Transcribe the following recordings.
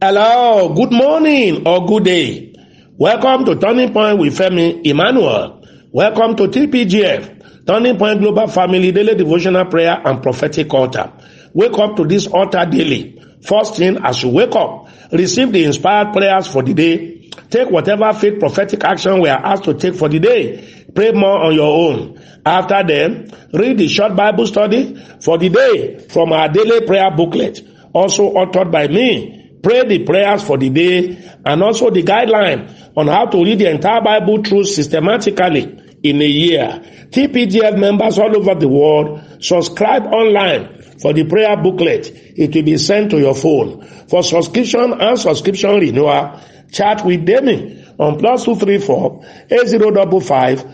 Hello, good morning or good day. Welcome to Turning Point with Femi Emmanuel. Welcome to TPGF, Turning Point Global Family Daily Devotional Prayer and Prophetic Altar. Wake up to this altar daily. First thing as you wake up, receive the inspired prayers for the day. Take whatever faith prophetic action we are asked to take for the day. Pray more on your own. After then, read the short Bible study for the day from our daily prayer booklet, also authored by me. Pray the prayers for the day and also the guideline on how to read the entire Bible through systematically in a year. TPGF members all over the world, subscribe online for the prayer booklet. It will be sent to your phone. For subscription and subscription renewal, chat with Demi on +234 8055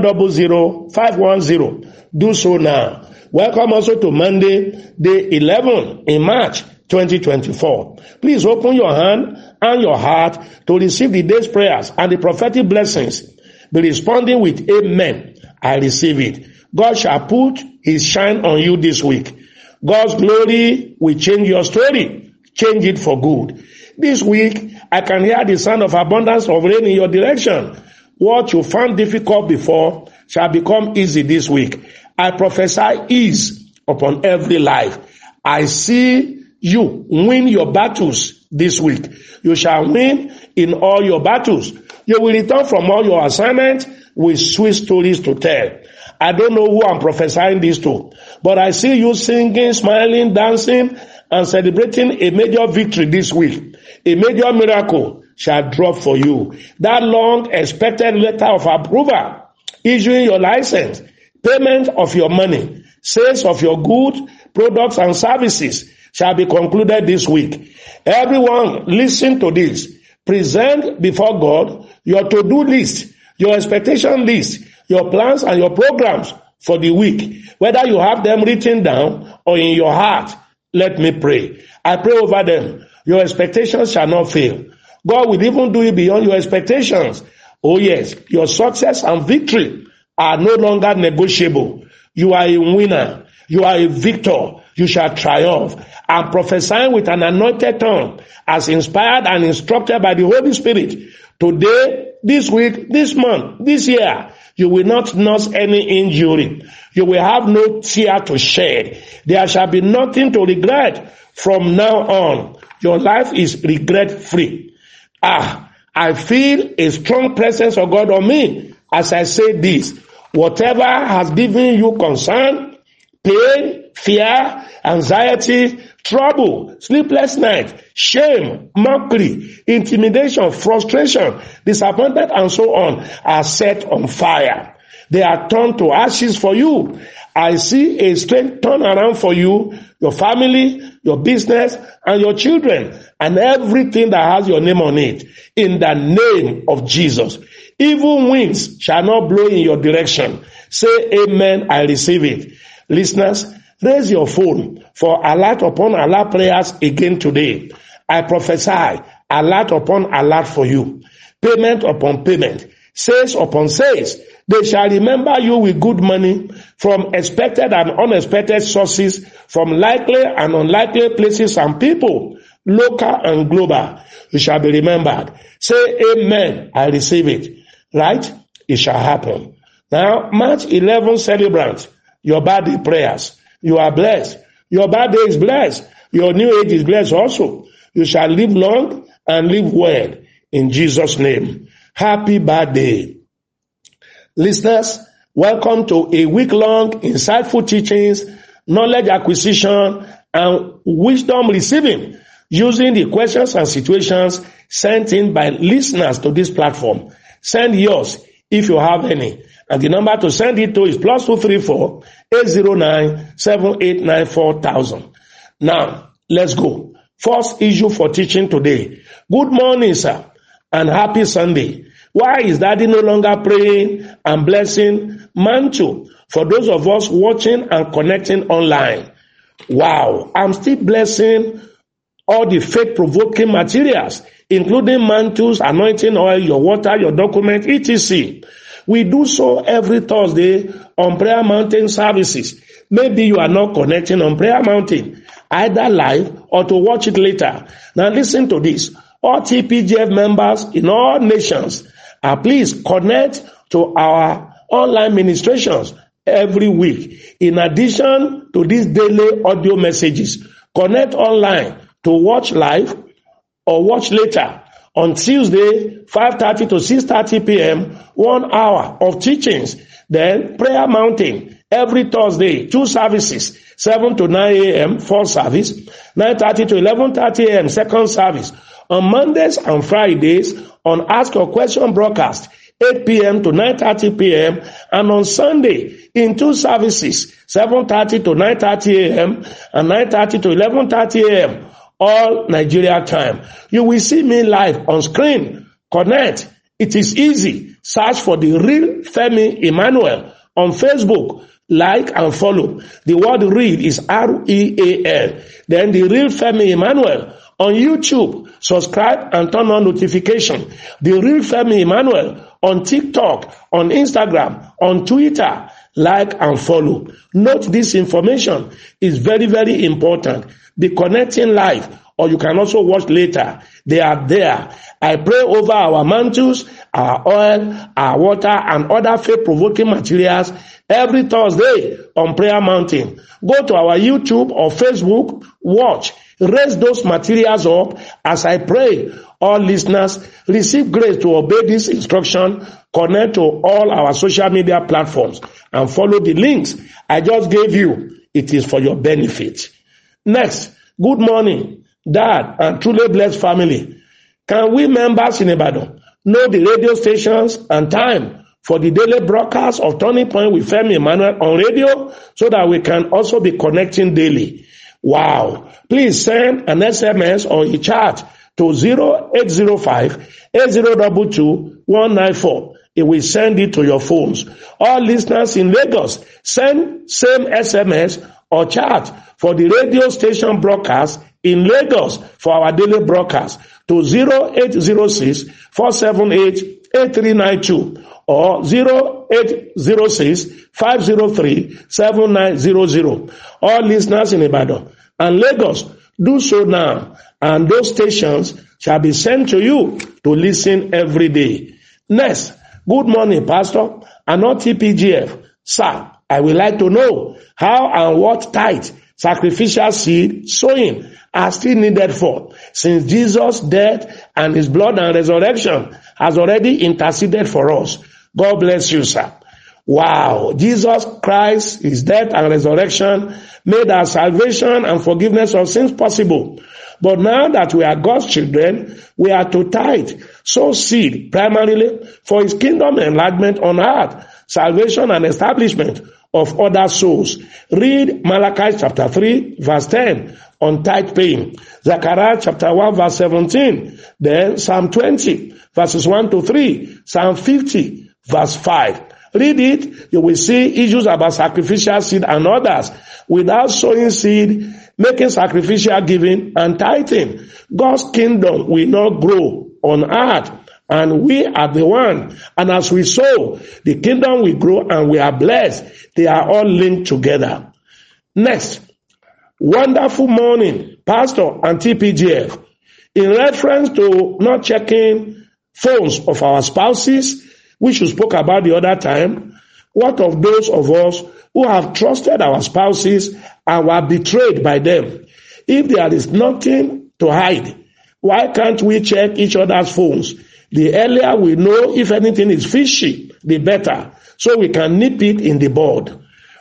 100 510. Do so now. Welcome also to Monday, day 11 in March 2024. Please open your hand and your heart to receive the day's prayers and the prophetic blessings. Be responding with amen. I receive it. God shall put his shine on you this week. God's glory will change your story. Change it for good. This week, I can hear the sound of abundance of rain in your direction. What you found difficult before shall become easy this week. I prophesy ease upon every life. I see you win your battles this week. You shall win in all your battles. You will return from all your assignments with sweet stories to tell. I don't know who I'm prophesying this to, but I see you singing, smiling, dancing, and celebrating a major victory this week. A major miracle shall drop for you. That long expected letter of approval, issuing your license, payment of your money, sales of your goods, products and services shall be concluded this week. Everyone, listen to this. Present before God your to-do list, your expectation list, your plans and your programs for the week. Whether you have them written down or in your heart, let me pray. I pray over them. Your expectations shall not fail. God will even do it beyond your expectations. Oh yes, your success and victory are no longer negotiable. You are a winner. You are a victor. You shall triumph. I'm prophesying with an anointed tongue as inspired and instructed by the Holy Spirit. Today, this week, this month, this year, you will not nurse any injury. You will have no tear to shed. There shall be nothing to regret from now on. Your life is regret-free. I feel a strong presence of God on me as I say this. Whatever has given you concern, pain, fear, anxiety, trouble, sleepless night, shame, mockery, intimidation, frustration, disappointment, and so on are set on fire. They are turned to ashes for you. I see a strange turnaround for you, your family, your business, and your children, and everything that has your name on it. In the name of Jesus. Evil winds shall not blow in your direction. Say amen, I receive it. Listeners, raise your phone for alert upon alert prayers again today. I prophesy alert upon alert for you. Payment upon payment. Sales upon sales. They shall remember you with good money from expected and unexpected sources, from likely and unlikely places and people, local and global. You shall be remembered. Say amen. I receive it. Right? It shall happen. Now, March 11 celebrants, your birthday prayers. You are blessed. Your birthday is blessed. Your new age is blessed also. You shall live long and live well in Jesus' name. Happy birthday. Listeners, welcome to a week-long insightful teachings, knowledge acquisition, and wisdom receiving using the questions and situations sent in by listeners to this platform. Send yours if you have any. And the number to send it to is +234 809 7894 4000. Now, let's go. First issue for teaching today. Good morning, sir, and happy Sunday. Why is Daddy no longer praying and blessing mantle for those of us watching and connecting online? Wow, I'm still blessing all the faith-provoking materials, including mantles, anointing oil, your water, your document, etc. We do so every Thursday on Prayer Mountain services. Maybe you are not connecting on Prayer Mountain. either live or to watch it later. Now listen to this. All TPGF members in all nations, please connect to our online ministrations every week. In addition to these daily audio messages, connect online to watch live or watch later. On Tuesday, 5:30 to 6:30 p.m., 1 hour of teachings. Then Prayer Mountain, every Thursday, 2 services, 7 to 9 a.m., 4th service, 9:30 to 11:30 a.m., 2nd service. On Mondays and Fridays, on Ask Your Question broadcast, 8 p.m. to 9:30 p.m., and on Sunday, in 2 services, 7:30 to 9:30 a.m., and 9:30 to 11:30 a.m., all Nigeria time. You will see me live on screen. Connect. It is easy. Search for The Real Femi Emmanuel on Facebook. Like and follow. The word real is R-E-A-L. Then The Real Femi Emmanuel on YouTube. Subscribe and turn on notification. The Real Femi Emmanuel on TikTok, on Instagram, on Twitter. Like and follow. Note this information is very, very important. Be connecting live, or you can also watch later. They are there. I pray over our mantles, our oil, our water, and other faith-provoking materials every Thursday on Prayer Mountain. Go to our YouTube or Facebook, watch, raise those materials up as I pray. All listeners receive grace to obey this instruction. Connect to all our social media platforms and follow the links I just gave you. It is for your benefit. Next, good morning, Dad and truly blessed family. Can we members in Ibadan know the radio stations and time for the daily broadcast of Turning Point with Femi Emmanuel on radio so that we can also be connecting daily? Wow. Please send an SMS or a chat to 0805-8022-194. It will send it to your phones. All listeners in Lagos, send same SMS or chat for the radio station broadcast in Lagos for our daily broadcast to 0806-478-8392 or 0806-503-7900. All listeners in Ibadan and Lagos, do so now, and those stations shall be sent to you to listen every day. Next, good morning, Pastor, and not TPGF. Sir, I would like to know how and what tithe, sacrificial seed, sowing are still needed for, since Jesus' death and his blood and resurrection has already interceded for us. God bless you, sir. Wow, Jesus Christ, his death and resurrection made our salvation and forgiveness of sins possible. But now that we are God's children, we are to tithe, sow seed primarily for his kingdom enlargement on earth, salvation and establishment of other souls. Read Malachi chapter 3 verse 10 on tithe paying. Zechariah chapter 1 verse 17. Then Psalm 20 verses 1 to 3. Psalm 50 verse 5. Read it, you will see issues about sacrificial seed and others. Without sowing seed, making sacrificial giving and tithing, God's kingdom will not grow on earth. And we are the one. And as we sow, the kingdom will grow and we are blessed. They are all linked together. Next, wonderful morning, Pastor and TPGF. In reference to not checking phones of our spouses, which we spoke about the other time, what of those of us who have trusted our spouses and were betrayed by them? If there is nothing to hide, why can't we check each other's phones? The earlier we know if anything is fishy, the better, so we can nip it in the bud.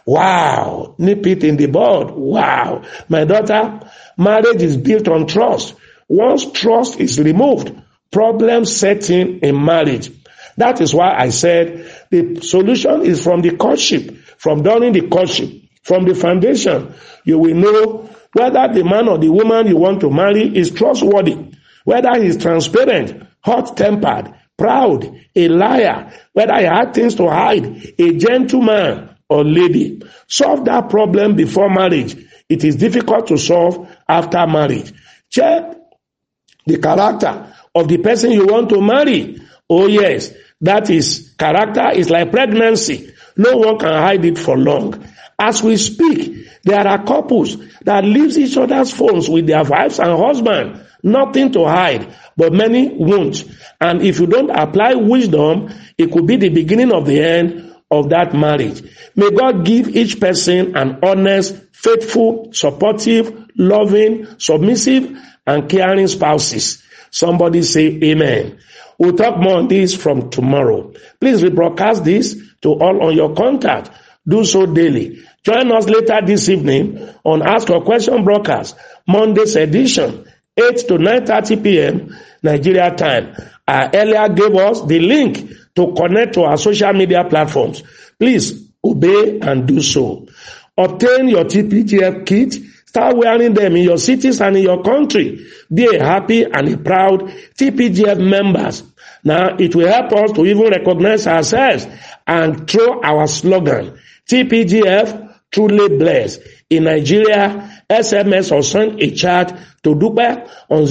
Wow, nip it in the bud. Wow. My daughter, marriage is built on trust. Once trust is removed, problems set in marriage. That is why I said the solution is from the courtship, from during the courtship, from the foundation. You will know whether the man or the woman you want to marry is trustworthy, whether he is transparent, hot-tempered, proud, a liar, whether he had things to hide, a gentleman or lady. Solve that problem before marriage. It is difficult to solve after marriage. Check the character of the person you want to marry. Oh yes, that is, character is like pregnancy. No one can hide it for long. As we speak, there are couples that leave each other's phones with their wives and husbands. Nothing to hide, but many won't. And if you don't apply wisdom, it could be the beginning of the end of that marriage. May God give each person an honest, faithful, supportive, loving, submissive, and caring spouses. Somebody say amen. We'll talk more on this from tomorrow. Please rebroadcast this to all on your contact. Do so daily. Join us later this evening on Ask Your Question broadcast, Monday's edition, 8 to 9:30 p.m. Nigeria time. I earlier gave us the link to connect to our social media platforms. Please obey and do so. Obtain your TPGF kit. Start wearing them in your cities and in your country. Be a happy and a proud TPGF members. Now, it will help us to even recognize ourselves and throw our slogan, TPGF, truly blessed. In Nigeria, SMS or send a chat to Dupe on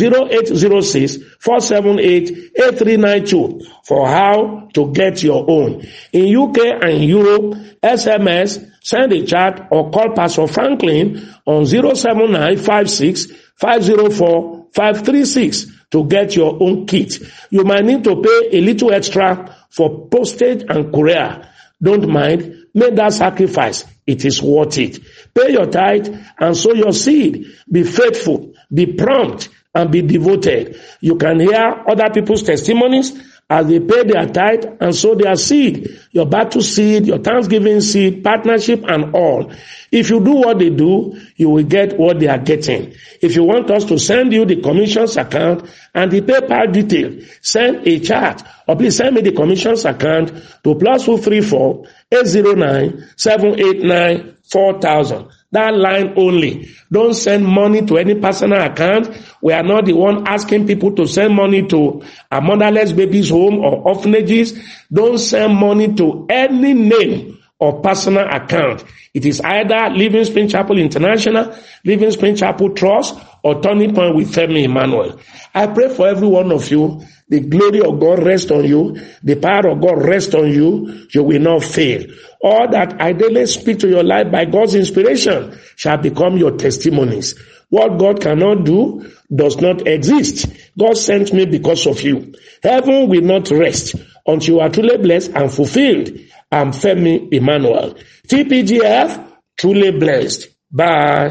0806-478-8392 for how to get your own. In UK and Europe, SMS, send a chat or call Pastor Franklin on 07956-504-536 to get your own kit. You might need to pay a little extra for postage and courier. Don't mind. Make that sacrifice. It is worth it. Pay your tithe and sow your seed. Be faithful, be prompt, and be devoted. You can hear other people's testimonies as they pay their tithe and sow their seed, your battle seed, your thanksgiving seed, partnership, and all. If you do what they do, you will get what they are getting. If you want us to send you the commissions account and the PayPal detail, send a chat, or please send me the commissions account to +234 809 789 4000. That line only. Don't send money to any personal account. We are not the one asking people to send money to a motherless babies home or orphanages. Don't send money to any name or personal account. It is either Living Spring Chapel International, Living Spring Chapel Trust, or Turning Point with Femi Emmanuel. I pray for every one of you. The glory of God rest on you. The power of God rest on you. You will not fail. All that I daily speak to your life by God's inspiration shall become your testimonies. What God cannot do does not exist. God sent me because of you. Heaven will not rest until you are truly blessed and fulfilled. I'm Femi Emmanuel. TPGF, truly blessed. Bye.